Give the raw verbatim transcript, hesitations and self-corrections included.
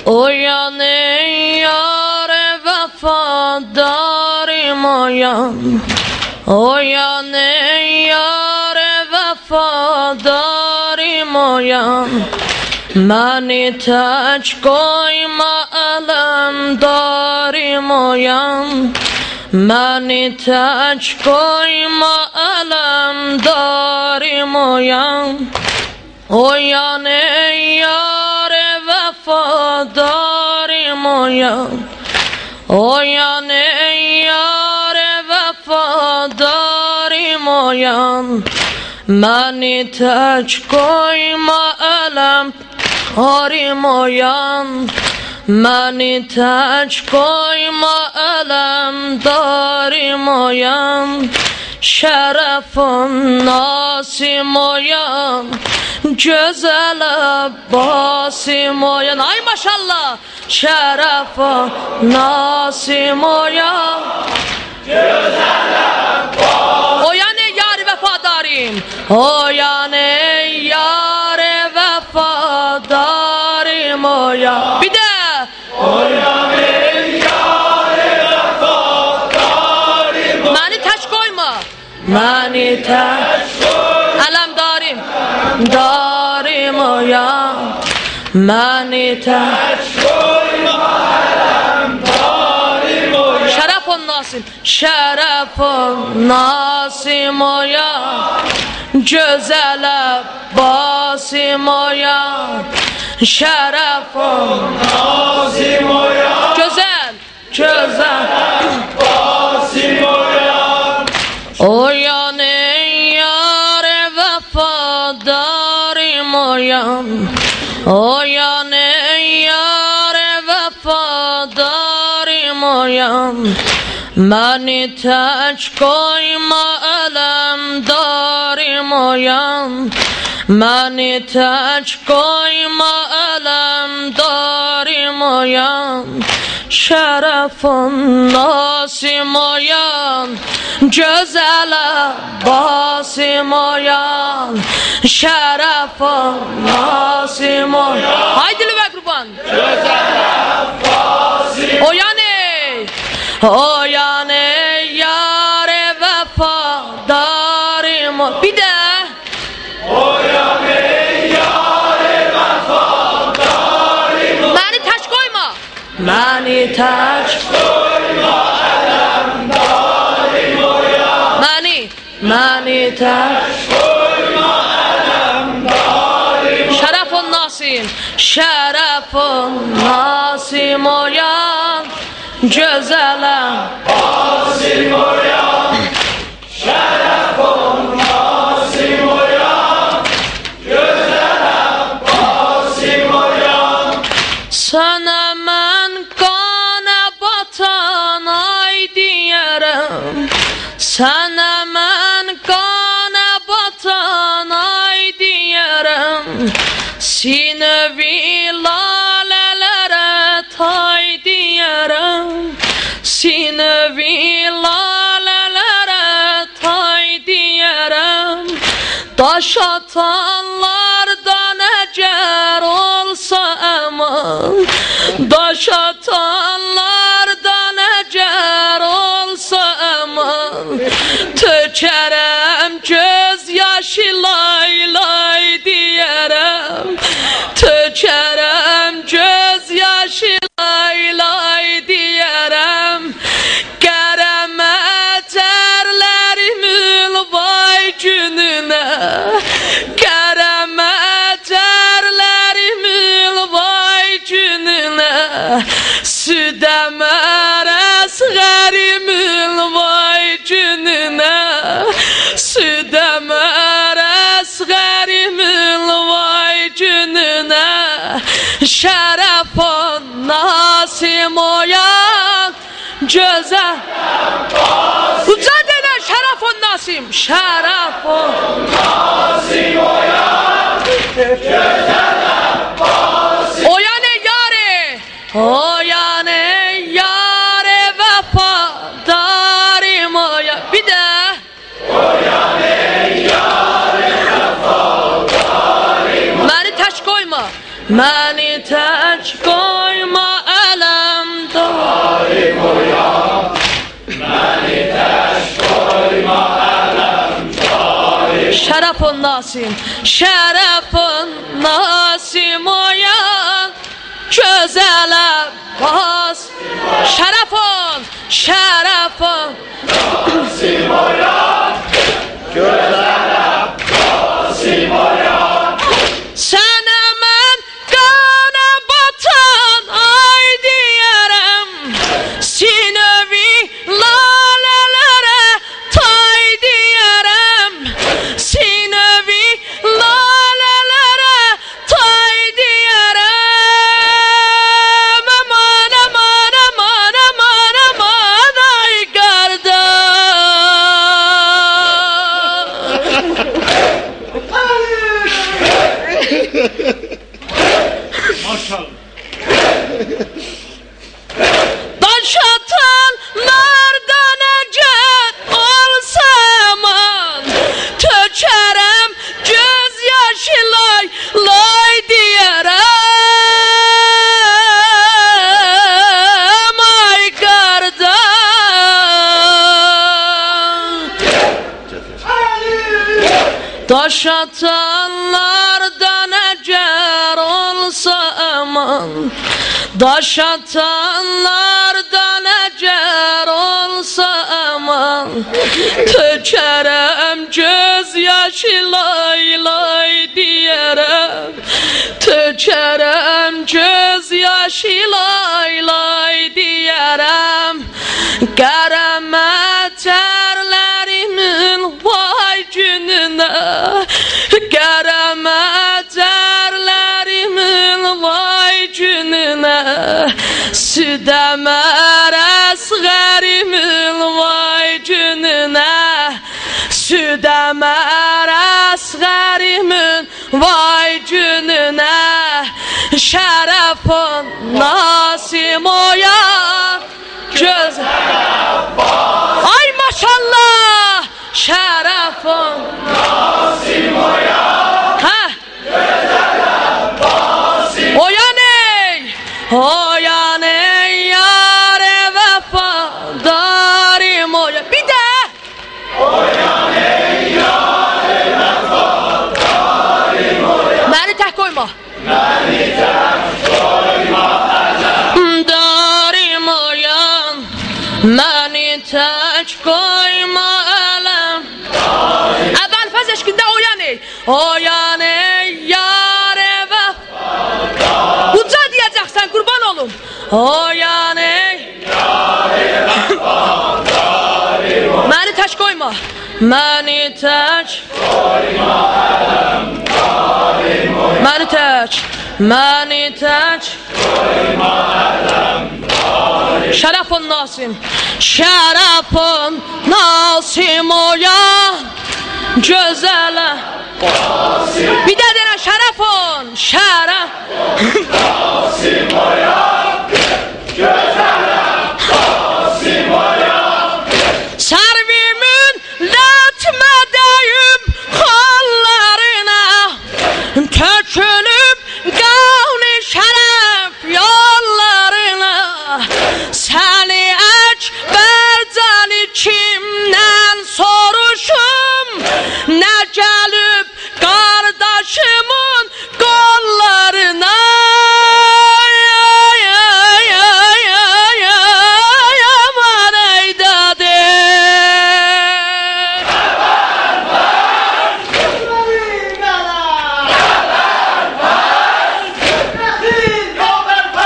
Oyan ey yâre vefadarım oyan. Oyan ey yâre vefadarım oyan. Məni tək qoyma aləmdarım oyan. Məni tək qoyma aləmdarım oyan. Oyan ey yâre vefadarım oyan. Oyan ey yâre vefadarım oyan. Məni tək qoyma aləmdarım oyan. Məni tək qoyma aləmdarım oyan. Şərəfin nasim oyan. Gözəl Abbasim oyan. Ay maşallah. Şərəfin nasim oyan. Gözəl Abbasim. Oyan ey yâr vefadarım. Oyan ey yâr vefadarım oyan. Bir de oyan ey yâr vefadarım. Məni tək qoyma. Məni tək qoyma. Aləmdarım. Darım oyan. Məni tək qoyma. Aləmdarım oyan. Şərəfin nasim. Şərəfin nasim oyan. Gözəl Abbasim oyan. Şərəfin nasim oyan. Gözəl, gözəl Abbasim oyan. Oyan ey yâre vefadarım oyan. Oyan ey yâre vefadarım oyan. Məni tək qoyma aləmdarım oyan. Məni tək qoyma aləmdarım oyan. Şərəfin nasim oyan. Gözəl Abbasim oyan. Şərəfin nasim oyan. Haydi lüvə qurban. Gözəl Abbasim oyan ey. Oyan ey yâre vefadarım. Bir de oyan ey yâre vefadarım. Məni tək qoyma. Məni tək qoyma aləmdarım oyan. Məni, məni tək qoyma aləmdarım. Şərəfin nasim. Şərəfin nasim oyan. Gözəl Abbasim oyan. Şərəfin nasim oyan. Gözəl Abbasim oyan. Sənə mən qana batan ay deyərəm. Sənə mən qana batan ay deyərəm. Sinəvi lalələrə tay deyərəm. Sinəvi lalələrə tay deyərəm. Daş atanlardan əgər olsa əman. Daş atanlardan əgər olsa əman. Tökərəm göz yaşı lay lay deyərəm. Tökərəm göz yaşı lay lay deyərəm. Qərəmə tərlərimül vay gününə. Qərəmə tərlərimül vay gününə. Südəmər əsğərimül vay gününə. Südəmər əsğərimül vay gününə. Şərəfin nasim oyan. Gözəl Uca denə şərəfin nasim. Şərəfin nasim oyan. Gözəl Abbasim. Oyan ey yâre. Oyan ey yâre vefadarım oyan. Bir de oyan ey yâre vefadarım. Məni tək qoyma. Məni Məni tək qoyma ələmdar Məni tək qoyma ələmdar Şərəfun Nasim, şərəfun Nasim oyan Gözəl Abbas Şərəfun, şərəfun Nasim oyan Gözəl Abbasim oyan Sənə mən qana batan ay deyərəm Sinövi lalələrə tay deyərəm Sinövi lalələrə tay deyərəm Aman, aman, aman, aman, aman ay qardaş Maşallah Daş atanlardan əgər olsa aman Tökərəm göz yaşı lay lay deyərəm Ay qardaş Daş atanlardan əgər olsa aman Daş atanlardan əgər olsa aman Tökərəm göz yaşı lay lay deyərəm Tökərəm göz yaşı lay lay deyərəm Qərəmə tərlərimin vay gününə Qərəmə tərlərimin vay gününə Südəmər əsğərimin vay gününə Südəmər əsğərimin vay gününə Şərəfun Nasim oyan Gözəl Ay maşallah Şərəfun Nasim oyan Hə Gözəl Abbasim Oyan ey Oyan ey yar-ı vəfadarim oyan Bir də Oyan ey yar-ı vəfadarim oyan Məni tək qoyma Məni tək qoyma Darim oyan Məni tək qoyma ələm Əvvəlfəz eşqində oyan ey Oyan ey yar-ı vəfadarim Uca deyəcəksən qurban olum Oyan ey Məni tək qoyma Məni tək qoyma ələmdarim oyan Məni tək Məni tək qoyma ələmdarim Şərəfun Nasim Şərəfun Nasim oyan Gözəl Bir də deyirəm şərəfun Şərəf